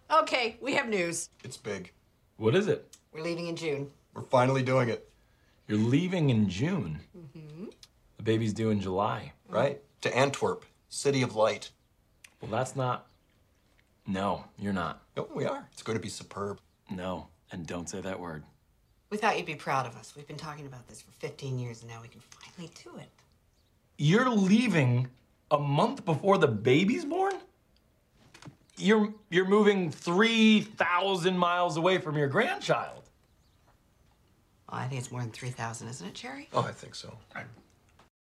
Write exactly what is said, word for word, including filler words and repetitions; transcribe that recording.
Okay, we have news. It's big. What is it? We're leaving in June. We're finally doing it. You're leaving in June. Mm-hmm. The baby's due in July. Right? To Antwerp, city of light. Well, that's not... No, you're not. No, we are. It's going to be superb. No, and don't say that word. We thought you'd be proud of us. We've been talking about this for fifteen years, and now we can finally do it. You're leaving a month before the baby's born? You're, you're moving three thousand miles away from your grandchild. Well, I think it's more than three thousand, isn't it, Cherry? Oh, I think so. I